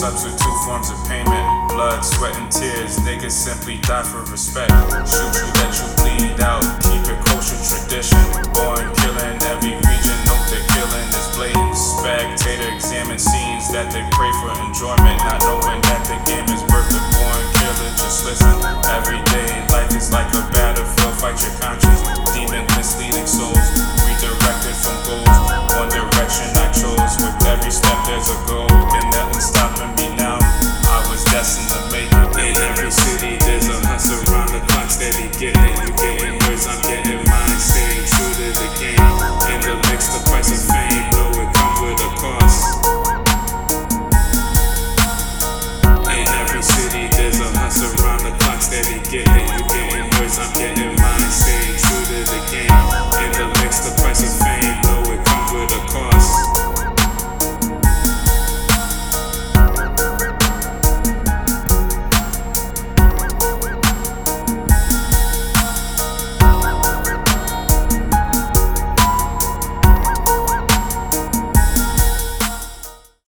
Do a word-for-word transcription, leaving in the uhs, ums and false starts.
Substitute forms of payment, blood, sweat, and tears. Niggas simply die for respect. Shoot you, let you bleed out. Keep it kosher tradition. Born killing every region. Note the killing is blatant. Spectator examine scenes that they pray for enjoyment, not knowing that the game is birth of born killer. Just listen. Every day life is like a battlefield. Fight your conscience. Demon misleading souls. Redirected from goals. One direction I chose. With every step there's a goal, and nothing's stopping me now. I was destined to make it. In every city there's a hustle around the clock, steady getting